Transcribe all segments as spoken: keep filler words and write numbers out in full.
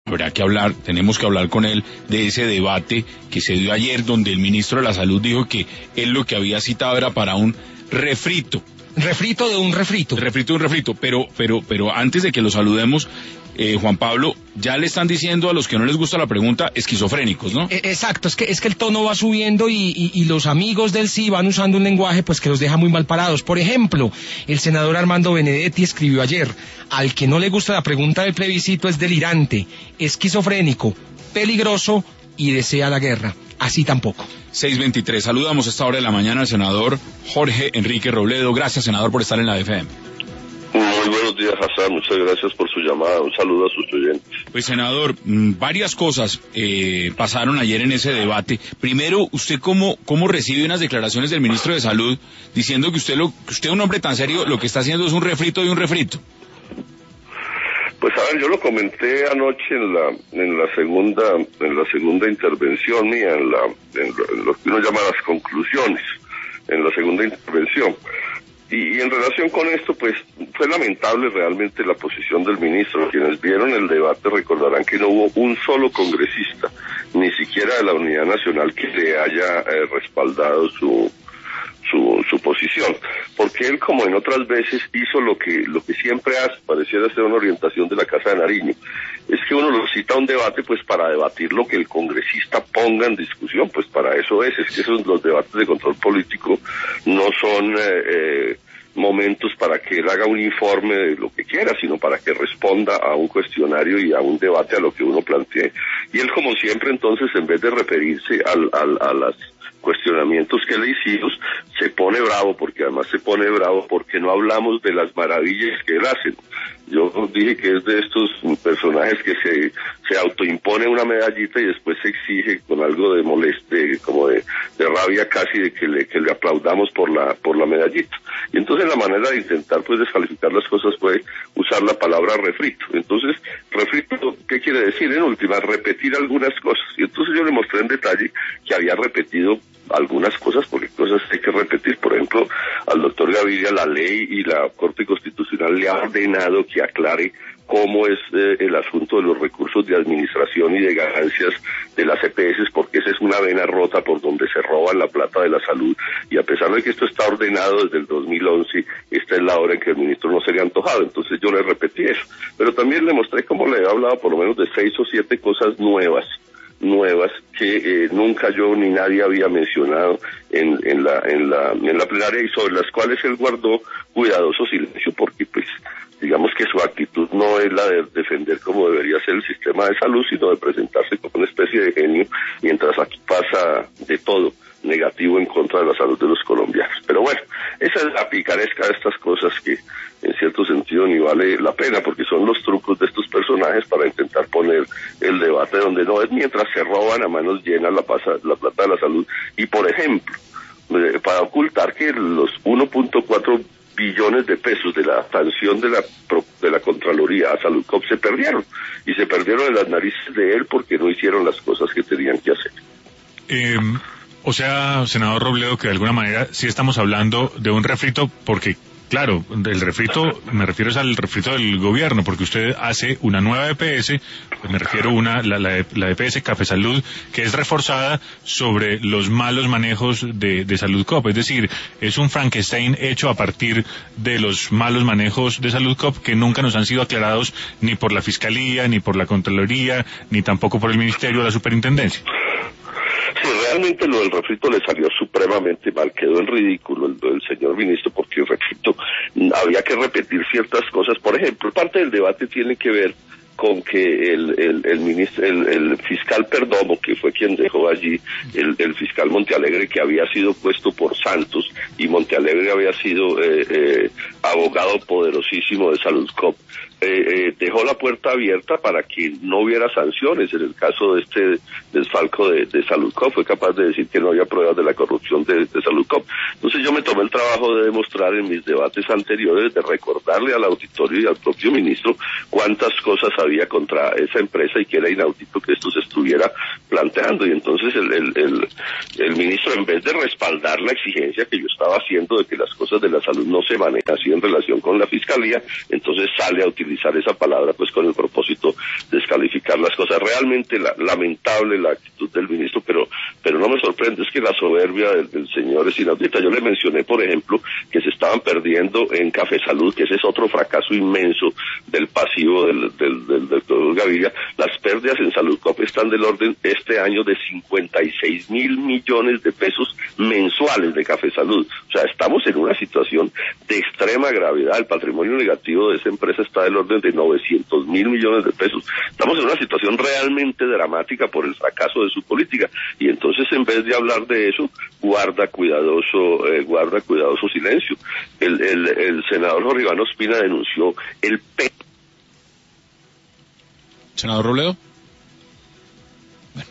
Habrá que hablar, tenemos que hablar con él de ese debate que se dio ayer, donde el ministro de la Salud dijo que él lo que había citado era para un refrito. Refrito de un refrito. Refrito de un refrito, pero, pero, pero antes de que lo saludemos, eh, Juan Pablo, ya le están diciendo a los que no les gusta la pregunta esquizofrénicos, ¿no? Eh, exacto, es que es que el tono va subiendo y, y, y los amigos del sí van usando un lenguaje pues que los deja muy mal parados. Por ejemplo, el senador Armando Benedetti escribió ayer: al que no le gusta la pregunta del plebiscito es delirante, esquizofrénico, peligroso y desea la guerra. Así tampoco. seis veintitrés, saludamos a esta hora de la mañana al senador Jorge Enrique Robledo. Gracias, senador, por estar en la F M. Muy buenos días, Hassan. Muchas gracias por su llamada. Un saludo a sus oyentes. Pues, senador, varias cosas eh, pasaron ayer en ese debate. Primero, ¿usted cómo, cómo recibe unas declaraciones del ministro de Salud diciendo que usted, lo, que usted, un hombre tan serio, lo que está haciendo es un refrito de un refrito? Pues a ver, yo lo comenté anoche en la en la segunda en la segunda intervención mía, en la en lo, en lo que uno llama las conclusiones, en la segunda intervención. Y, y en relación con esto, pues fue lamentable realmente la posición del ministro. Quienes vieron el debate recordarán que no hubo un solo congresista, ni siquiera de la Unidad Nacional, que le haya eh, respaldado su su su posición, porque él, como en otras veces, hizo lo que lo que siempre hace, pareciera ser una orientación de la Casa de Nariño, es que uno lo cita a un debate pues para debatir lo que el congresista ponga en discusión. Pues para eso es, es que esos los debates de control político no son eh, eh, momentos para que él haga un informe de lo que quiera, sino para que responda a un cuestionario y a un debate a lo que uno plantee. Y él, como siempre, entonces, en vez de referirse al, al, a las cuestionamientos que le hicimos, se pone bravo, porque además se pone bravo porque no hablamos de las maravillas que él hace. Yo dije que es de estos personajes que se se autoimpone una medallita y después se exige con algo de moleste, como de, de rabia casi, de que le que le aplaudamos por la por la medallita. Y entonces la manera de intentar pues descalificar las cosas fue usar la palabra refrito. Entonces, refrito, ¿qué quiere decir? En última, repetir algunas cosas. Y entonces yo le mostré en detalle que había repetido algunas cosas, porque cosas hay que repetir. Por ejemplo, al doctor Gaviria la ley y la Corte Constitucional le ha ordenado que aclare cómo es eh, el asunto de los recursos de administración y de ganancias de las E P S, porque esa es una vena rota por donde se roban la plata de la salud, y a pesar de que esto está ordenado desde el dos mil once, esta es la hora en que el ministro no se le ha antojado. Entonces yo le repetí eso, pero también le mostré cómo le he hablado por lo menos de seis o siete cosas nuevas, nuevas que eh, nunca yo ni nadie había mencionado en, en la en la en la plenaria, y sobre las cuales él guardó cuidadoso silencio, porque pues digamos que su actitud no es la de defender como debería ser el sistema de salud, sino de presentarse como una especie de genio, mientras aquí pasa de todo negativo en contra de la salud de los colombianos. Pero bueno, esa es la picaresca de estas cosas que en cierto sentido ni vale la pena, porque son los trucos de estos personajes para intentar poner el debate donde no es, mientras se roban a manos llenas la, pasa, la plata de la salud. Y por ejemplo, eh, para ocultar que los uno punto cuatro billones de pesos de la sanción de la de la Contraloría a Saludcop se perdieron, y se perdieron en las narices de él porque no hicieron las cosas que tenían que hacer. Eh, o sea, senador Robledo, que de alguna manera sí estamos hablando de un refrito, porque claro, el refrito, me refiero es al refrito del gobierno, porque usted hace una nueva E P S, pues me refiero a una, la, la, la E P S Café Salud, que es reforzada sobre los malos manejos de, de Saludcop. Es decir, es un Frankenstein hecho a partir de los malos manejos de Saludcop que nunca nos han sido aclarados ni por la Fiscalía, ni por la Contraloría, ni tampoco por el Ministerio o la Superintendencia. Sí, realmente lo del refrito le salió supremamente mal, quedó en ridículo el, el señor ministro, porque el refrito había que repetir ciertas cosas. Por ejemplo, parte del debate tiene que ver con que el el el ministro el, el fiscal Perdomo, que fue quien dejó allí el, el fiscal Montealegre, que había sido puesto por Santos, y Montealegre había sido eh, eh, abogado poderosísimo de Saludcop, eh, eh, dejó la puerta abierta para que no hubiera sanciones en el caso de este desfalco de, de Saludcop. Fue capaz de decir que no había pruebas de la corrupción de, de Saludcop. Entonces yo me tomé el trabajo de demostrar en mis debates anteriores, de recordarle al auditorio y al propio ministro cuántas cosas había contra esa empresa y que era inaudito que esto se estuviera planteando. Y entonces el, el, el, el ministro, en vez de respaldar la exigencia que yo estaba haciendo de que las cosas de la salud no se manejan así en relación con la Fiscalía, entonces sale a utilizar utilizar esa palabra pues con el propósito de descalificar las cosas. Realmente la, lamentable la actitud del ministro, pero pero no me sorprende, es que la soberbia del, del señor es inaudita. Yo le mencioné, por ejemplo, que se estaban perdiendo en Café Salud, que ese es otro fracaso inmenso del pasivo del, del, del doctor Gaviria. Las pérdidas en Saludcop están del orden este año de cincuenta y seis mil millones de pesos mensuales de Café Salud. O sea, estamos en una situación de extrema gravedad. El patrimonio negativo de esa empresa está del orden de novecientos mil millones de pesos. Estamos en una situación realmente dramática por el fracaso de su política. Y entonces, en vez de hablar de eso, guarda cuidadoso, eh, guarda cuidadoso silencio. El, el, el senador Jorge Iván Ospina denunció el P. Senador Robledo. Bueno.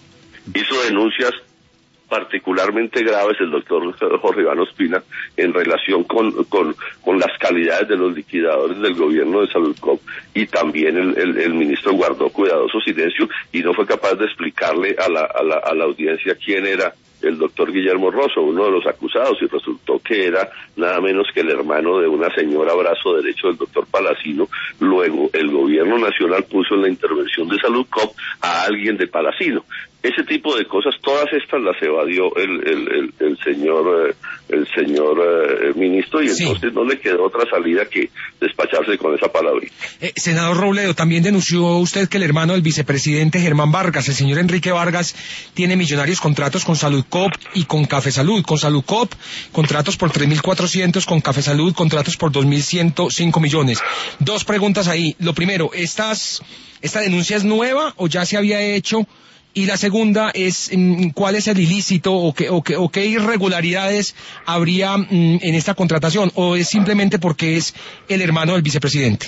Hizo denuncias particularmente graves el doctor Jorge Iván Ospina en relación con, con, con las calidades de los liquidadores del gobierno de Saludcop, y también el, el, el ministro guardó cuidadoso silencio y no fue capaz de explicarle a la, a la, a la audiencia quién era el doctor Guillermo Rosso, uno de los acusados, y resultó que era nada menos que el hermano de una señora brazo derecho del doctor Palacino. Luego el gobierno nacional puso en la intervención de Saludcop a alguien de Palacino. Ese tipo de cosas, todas estas las evadió el, el, el, el señor eh, el señor eh, ministro, y entonces sí, no le quedó otra salida que despacharse con esa palabrita. Eh, senador Robledo, también denunció usted que el hermano del vicepresidente Germán Vargas, el señor Enrique Vargas, tiene millonarios contratos con Saludcop y con Café Salud. Con Saludcop, contratos por tres mil cuatrocientos, con Café Salud, contratos por dos mil ciento cinco millones. Dos preguntas ahí. Lo primero, ¿estas, ¿esta denuncia es nueva o ya se había hecho? Y la segunda es, ¿cuál es el ilícito o qué, o qué, o qué irregularidades habría mm, en esta contratación? ¿O es simplemente porque es el hermano del vicepresidente?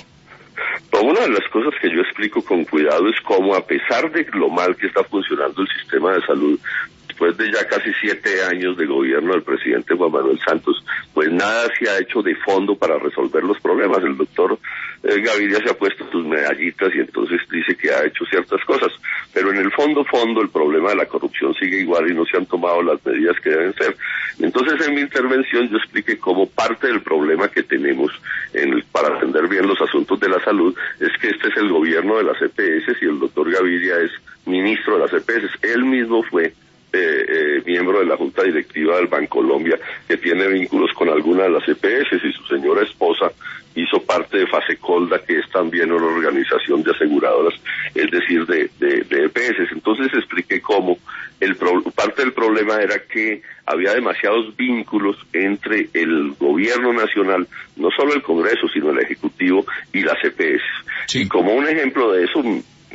Una de las cosas que yo explico con cuidado es cómo, a pesar de lo mal que está funcionando el sistema de salud, después de ya casi siete años de gobierno del presidente Juan Manuel Santos, pues nada se ha hecho de fondo para resolver los problemas. El doctor eh, Gaviria se ha puesto sus medallitas y entonces dice que ha hecho ciertas cosas, pero en el fondo, fondo, el problema de la corrupción sigue igual y no se han tomado las medidas que deben ser. Entonces, en mi intervención yo expliqué cómo parte del problema que tenemos en el, para atender bien los asuntos de la salud es que este es el gobierno de las E P S y el doctor Gaviria es ministro de las E P S. Él mismo fue Eh, eh, miembro de la Junta Directiva del Bancolombia, que tiene vínculos con alguna de las E P S, y su señora esposa hizo parte de Fasecolda, que es también una organización de aseguradoras, es decir, de, de, de E P S. Entonces expliqué cómo el pro, parte del problema era que había demasiados vínculos entre el gobierno nacional, no solo el Congreso, sino el Ejecutivo y las E P S. Sí. Y como un ejemplo de eso,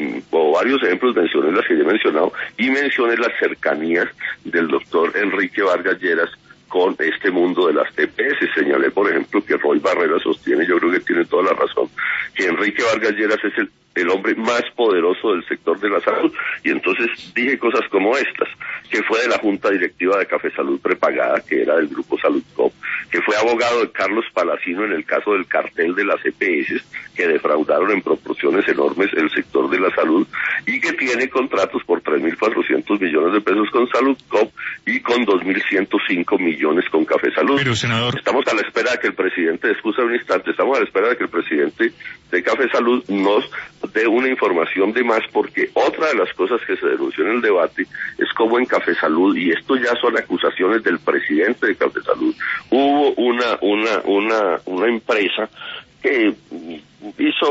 o varios ejemplos, mencioné las que ya he mencionado, y mencioné las cercanías del doctor Enrique Vargas Lleras con este mundo de las E P S. Señalé, por ejemplo, que Roy Barrera sostiene, yo creo que tiene toda la razón, que Enrique Vargas Lleras es el, el hombre más poderoso del sector de la salud, y entonces dije cosas como estas, que fue de la Junta Directiva de Café Salud prepagada, que era del Grupo Saludcop, que fue abogado de Carlos Palacino en el caso del cartel de las E P S, que defraudaron en proporciones enormes el sector de la salud, y que tiene contratos por tres mil cuatrocientos millones de pesos con Saludcop y con dos mil ciento cinco millones con Café Salud. Pero, senador, estamos a la espera de que el presidente, excusa un instante, estamos a la espera de que el presidente de Café Salud nos dé una información de más, porque otra de las cosas que se denunció en el debate es cómo en Café Salud, y esto ya son acusaciones del presidente de Café Salud, hubo una, una, una, una empresa que hizo,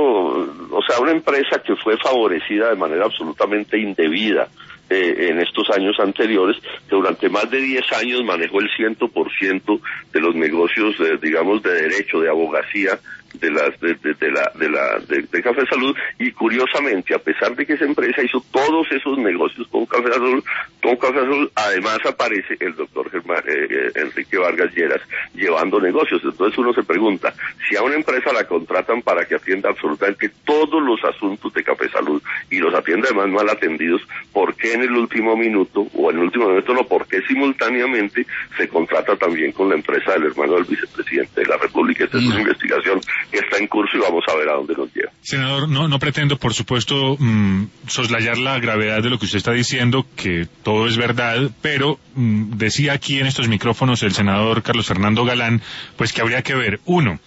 o sea, una empresa que fue favorecida de manera absolutamente indebida eh, en estos años anteriores, que durante más de diez años manejó el cien por ciento de los negocios, eh, digamos, de derecho, de abogacía, de las de, de, de la de la de, de Café Salud, y curiosamente, a pesar de que esa empresa hizo todos esos negocios con Café Salud, con Café Salud, además aparece el doctor Germán, eh, Enrique Vargas Lleras llevando negocios. Entonces uno se pregunta, si a una empresa la contratan para que atienda absolutamente todos los asuntos de Café Salud y los atienda además mal atendidos, ¿por qué en el último minuto, o en el último momento no, por qué simultáneamente se contrata también con la empresa del hermano del vicepresidente de la República? Esta es una investigación que está en curso y vamos a ver a dónde nos lleva. Senador, no, no pretendo, por supuesto, mmm, soslayar la gravedad de lo que usted está diciendo, que todo es verdad, pero mmm, decía aquí en estos micrófonos el senador Carlos Fernando Galán, pues que habría que ver, uno,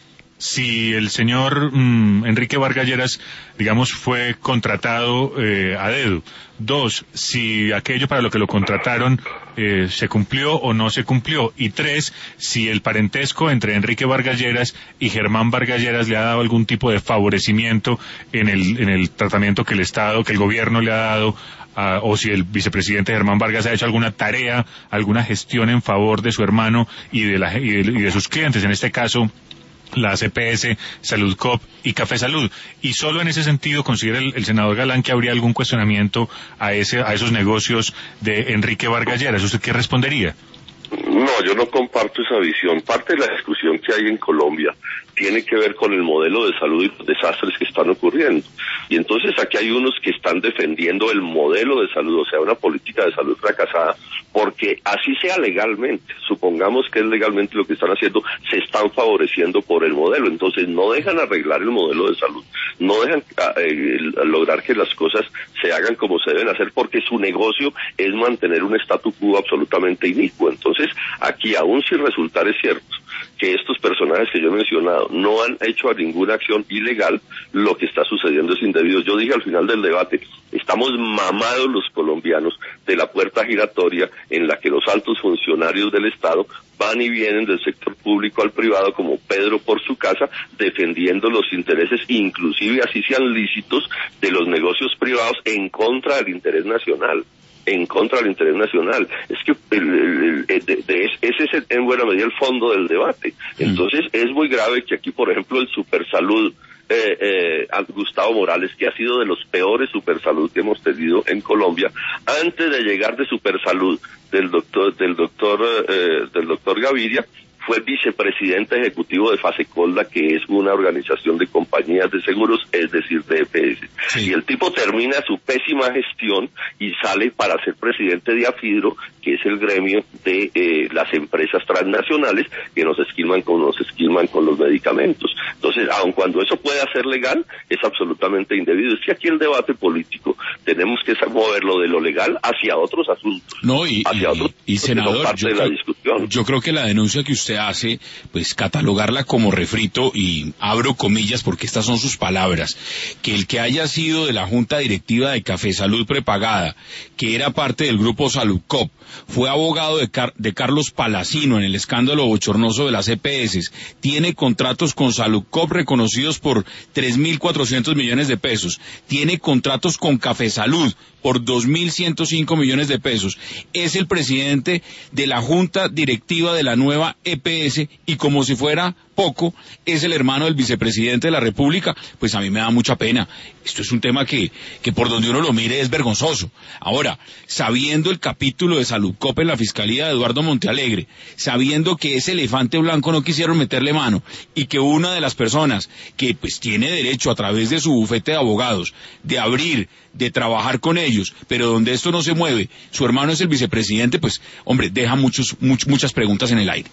si el señor mm, Enrique Vargas Lleras, digamos, fue contratado eh, a dedo. Dos, si aquello para lo que lo contrataron eh, se cumplió o no se cumplió. Y tres, si el parentesco entre Enrique Vargas Lleras y Germán Vargas Lleras le ha dado algún tipo de favorecimiento en el, en el tratamiento que el Estado, que el gobierno le ha dado, uh, o si el vicepresidente Germán Vargas ha hecho alguna tarea, alguna gestión en favor de su hermano y de, la, y de, y de sus clientes, en este caso la C P S, Salud Cop y Café Salud. Y solo en ese sentido considera el, el senador Galán que habría algún cuestionamiento a ese a esos negocios de Enrique Vargas Lleras. ¿Usted qué respondería? No, yo no comparto esa visión. Parte de la discusión que hay en Colombia tiene que ver con el modelo de salud y los desastres que están ocurriendo. Y entonces aquí hay unos que están defendiendo el modelo de salud, o sea, una política de salud fracasada, porque así sea legalmente, supongamos que es legalmente lo que están haciendo, se están favoreciendo por el modelo. Entonces no dejan arreglar el modelo de salud, no dejan eh, lograr que las cosas se hagan como se deben hacer, porque su negocio es mantener un statu quo absolutamente inicuo. Entonces aquí, aún si resultar es cierto que estos personajes que yo he mencionado no han hecho ninguna acción ilegal, lo que está sucediendo es indebido. Yo dije al final del debate, estamos mamados los colombianos de la puerta giratoria en la que los altos funcionarios del Estado van y vienen del sector público al privado como Pedro por su casa, defendiendo los intereses, inclusive así sean lícitos, de los negocios privados en contra del interés nacional. en contra del interés nacional. Es que el, el, el, de, de, ese es el, en buena medida el fondo del debate. Entonces es muy grave que aquí, por ejemplo, el Supersalud, eh, eh, Gustavo Morales, que ha sido de los peores Supersalud que hemos tenido en Colombia, antes de llegar de Supersalud del doctor del doctor eh, del doctor Gaviria, fue vicepresidente ejecutivo de Fasecolda, que es una organización de compañías de seguros, es decir, de E P S. Sí. Y el tipo termina su pésima gestión y sale para ser presidente de AFIDRO, que es el gremio de eh, las empresas transnacionales que nos esquilman con, nos esquilman con los medicamentos. Entonces, aun cuando eso pueda ser legal, es absolutamente indebido. Es que aquí el debate político tenemos que moverlo de lo legal hacia otros asuntos. No, y, hacia y, otros y, y senador, no parte yo, de creo, la discusión. yo creo que la denuncia que usted hace, pues catalogarla como refrito, y abro comillas porque estas son sus palabras, que el que haya sido de la junta directiva de Café Salud prepagada, que era parte del grupo Salud Cop, fue abogado de, Car de Carlos Palacino en el escándalo bochornoso de las E P S, tiene contratos con Salud Cop reconocidos por tres mil cuatrocientos millones de pesos, tiene contratos con Café Salud por dos mil ciento cinco millones de pesos, es el presidente de la junta directiva de la nueva E P S, y como si fuera poco, es el hermano del vicepresidente de la República. Pues a mí me da mucha pena. Esto es un tema que, que por donde uno lo mire es vergonzoso. Ahora, sabiendo el capítulo de Salud Cop en la Fiscalía de Eduardo Montealegre, sabiendo que ese elefante blanco no quisieron meterle mano, y que una de las personas que pues tiene derecho a través de su bufete de abogados de abrir, de trabajar con ellos, pero donde esto no se mueve, su hermano es el vicepresidente, pues hombre, deja muchos, much, muchas preguntas en el aire.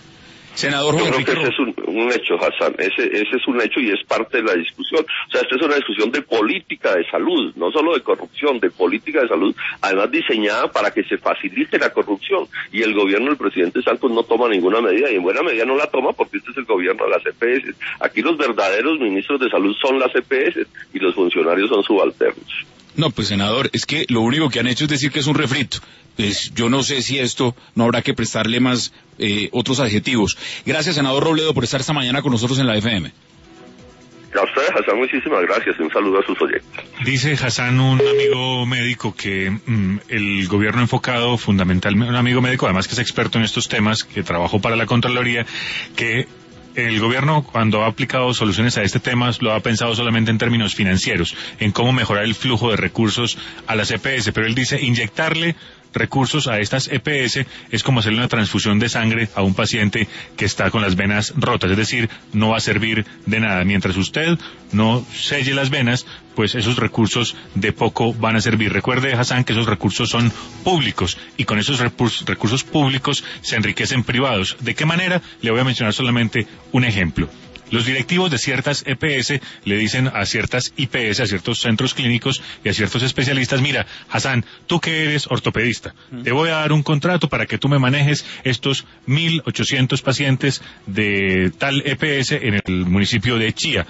Senador Juan Yo creo que ese es un, un hecho, Hassan, ese, ese es un hecho y es parte de la discusión. O sea, esta es una discusión de política de salud, no solo de corrupción, de política de salud, además diseñada para que se facilite la corrupción. Y el gobierno del presidente Santos no toma ninguna medida, y en buena medida no la toma porque este es el gobierno de las E P S. Aquí los verdaderos ministros de salud son las E P S y los funcionarios son subalternos. No, pues senador, es que lo único que han hecho es decir que es un refrito. Pues yo no sé si esto no habrá que prestarle más eh, otros adjetivos. Gracias, senador Robledo, por estar esta mañana con nosotros en la F M. A ustedes, Hassan, muchísimas gracias. Un saludo a sus oyentes. Dice Hassan, un amigo médico, que mmm, el gobierno enfocado fundamentalmente, un amigo médico además que es experto en estos temas, que trabajó para la Contraloría, que el gobierno, cuando ha aplicado soluciones a este tema, lo ha pensado solamente en términos financieros, en cómo mejorar el flujo de recursos a las E P S, pero él dice, inyectarle recursos a estas E P S es como hacerle una transfusión de sangre a un paciente que está con las venas rotas, es decir, no va a servir de nada. Mientras usted no selle las venas, pues esos recursos de poco van a servir. Recuerde, Hassan, que esos recursos son públicos, y con esos recursos públicos se enriquecen privados. ¿De qué manera? Le voy a mencionar solamente un ejemplo. Los directivos de ciertas E P S le dicen a ciertas I P S, a ciertos centros clínicos y a ciertos especialistas, mira, Hassan, tú que eres ortopedista, uh-huh. te voy a dar un contrato para que tú me manejes estos mil ochocientos pacientes de tal E P S en el municipio de Chía.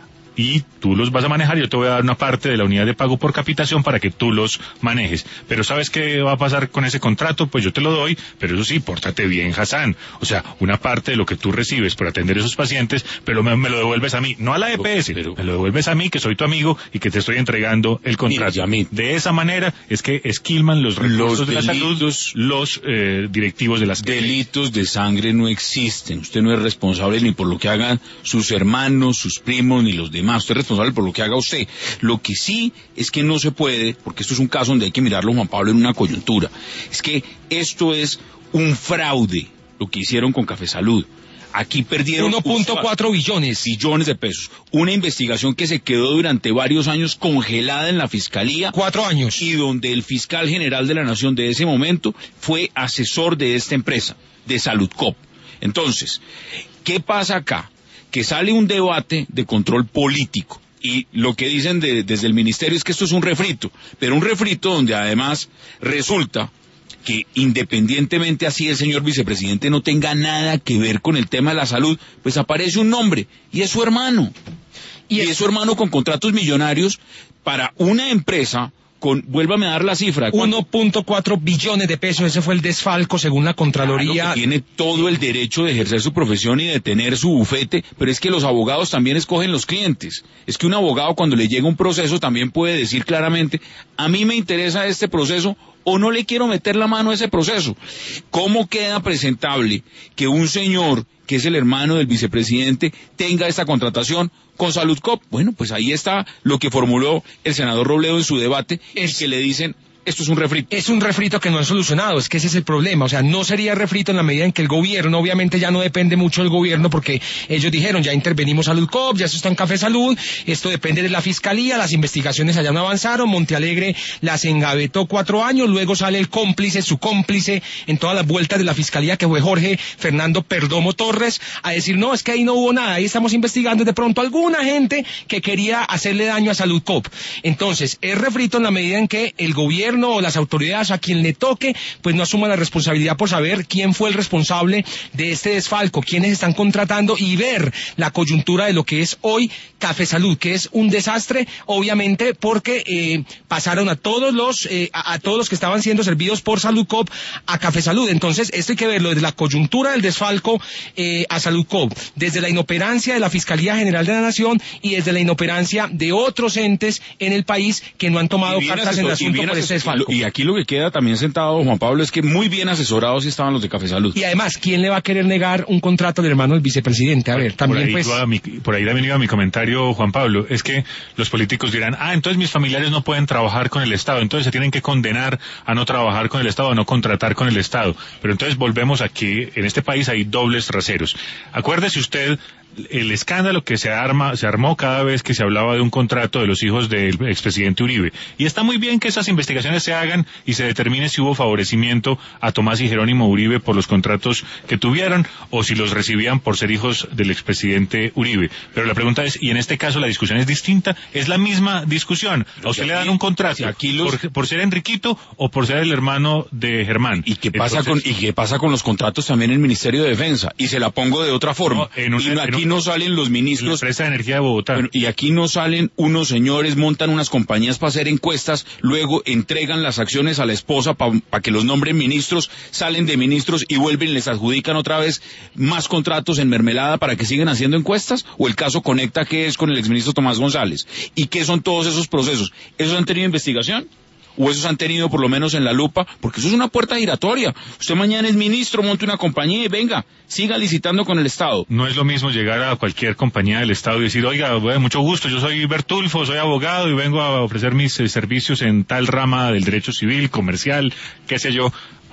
Y tú los vas a manejar, yo te voy a dar una parte de la unidad de pago por capitación para que tú los manejes. Pero ¿sabes qué va a pasar con ese contrato? Pues yo te lo doy, pero eso sí, pórtate bien, Hassan. O sea, una parte de lo que tú recibes por atender a esos pacientes, pero me, me lo devuelves a mí, no a la E P S, pero me lo devuelves a mí, que soy tu amigo y que te estoy entregando el contrato. Mira, de esa manera es que esquilman los recursos los de la delitos, salud, los eh, directivos de las delitos de sangre no existen. Usted no es responsable ni por lo que hagan sus hermanos, sus primos, ni los demás. Usted es responsable por lo que haga usted. Lo que sí es que no se puede, porque esto es un caso donde hay que mirarlo, Juan Pablo, en una coyuntura, es que esto es un fraude, lo que hicieron con Café Salud. Aquí perdieron uno punto cuatro billones. Billones de pesos. Una investigación que se quedó durante varios años congelada en la Fiscalía. Cuatro años. Y donde el fiscal general de la Nación de ese momento fue asesor de esta empresa, de Saludcop. Entonces, ¿qué pasa acá? Que sale un debate de control político y lo que dicen de, desde el ministerio es que esto es un refrito, pero un refrito donde además resulta que independientemente así el señor vicepresidente no tenga nada que ver con el tema de la salud, pues aparece un nombre y es su hermano. Y, y es, es su hermano con contratos millonarios para una empresa con, vuélvame a dar la cifra. uno punto cuatro billones de pesos, ese fue el desfalco según la Contraloría. Claro, que tiene todo el derecho de ejercer su profesión y de tener su bufete, pero es que los abogados también escogen los clientes. Es que un abogado cuando le llega un proceso también puede decir claramente, a mí me interesa este proceso o no le quiero meter la mano a ese proceso. ¿Cómo queda presentable que un señor que es el hermano del vicepresidente tenga esta contratación con Saludcop? Bueno, pues ahí está lo que formuló el senador Robledo en su debate, es que le dicen, esto es un refrito. Es un refrito que no es solucionado, es que ese es el problema, o sea, no sería refrito en la medida en que el gobierno, obviamente ya no depende mucho del gobierno, porque ellos dijeron, ya intervenimos Saludcop, ya eso está en Café Salud, esto depende de la Fiscalía, las investigaciones allá no avanzaron, Montealegre las engavetó cuatro años, luego sale el cómplice, su cómplice, en todas las vueltas de la Fiscalía, que fue Jorge Fernando Perdomo Torres, a decir, no, es que ahí no hubo nada, ahí estamos investigando de pronto alguna gente que quería hacerle daño a Saludcop. Entonces, es refrito en la medida en que el gobierno o las autoridades a quien le toque, pues no asuman la responsabilidad por saber quién fue el responsable de este desfalco, quiénes están contratando y ver la coyuntura de lo que es hoy Café Salud, que es un desastre, obviamente, porque eh, pasaron a todos los eh, a, a todos los que estaban siendo servidos por Saludcop a Café Salud. Entonces, esto hay que verlo desde la coyuntura del desfalco eh, a Saludcop, desde la inoperancia de la Fiscalía General de la Nación y desde la inoperancia de otros entes en el país que no han tomado cartas en el asunto por este desfalco. Y aquí lo que queda también sentado, Juan Pablo, es que muy bien asesorados sí estaban los de Café Salud. Y además, ¿quién le va a querer negar un contrato al hermano del vicepresidente? A ver, también por ahí, pues... Mi, por ahí también iba mi comentario, Juan Pablo, es que los políticos dirán, ah, entonces mis familiares no pueden trabajar con el Estado, entonces se tienen que condenar a no trabajar con el Estado, a no contratar con el Estado. Pero entonces volvemos aquí, en este país hay dobles raseros. Acuérdese usted el escándalo que se arma, se armó cada vez que se hablaba de un contrato de los hijos del expresidente Uribe. Y está muy bien que esas investigaciones se hagan y se determine si hubo favorecimiento a Tomás y Jerónimo Uribe por los contratos que tuvieron o si los recibían por ser hijos del expresidente Uribe. Pero la pregunta es, y en este caso la discusión es distinta, es la misma discusión. A usted le dan un contrato si aquí los... por, por ser Enriquito o por ser el hermano de Germán. ¿Y qué pasa Entonces, con y qué pasa con los contratos también en el Ministerio de Defensa? Y se la pongo de otra forma. No, en un, y aquí en un, no salen los ministros. La empresa de energía de Bogotá. Bueno, y aquí no salen unos señores, montan unas compañías para hacer encuestas, luego entregan las acciones a la esposa para pa que los nombren ministros, salen de ministros y vuelven y les adjudican otra vez más contratos en mermelada para que sigan haciendo encuestas. O el caso Conecta, que es con el exministro Tomás González. ¿Y qué son todos esos procesos? ¿Esos han tenido investigación? ¿O esos han tenido por lo menos en la lupa? Porque eso es una puerta giratoria. Usted mañana es ministro, monte una compañía y venga, siga licitando con el Estado. No es lo mismo llegar a cualquier compañía del Estado y decir, oiga, bueno, mucho gusto, yo soy Bertulfo, soy abogado y vengo a ofrecer mis eh, servicios en tal rama del derecho civil, comercial, qué sé yo,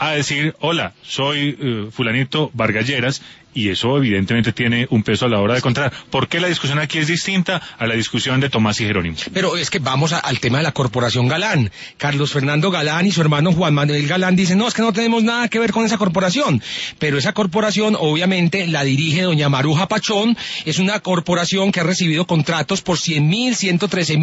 a decir, hola, soy uh, fulanito Vargas Lleras, y eso evidentemente tiene un peso a la hora de contar. ¿Por qué la discusión aquí es distinta a la discusión de Tomás y Jerónimo? Pero es que vamos a, al tema de la corporación Galán. Carlos Fernando Galán y su hermano Juan Manuel Galán dicen, no, es que no tenemos nada que ver con esa corporación. Pero esa corporación obviamente la dirige doña Maruja Pachón, es una corporación que ha recibido contratos por cien mil, ciento trece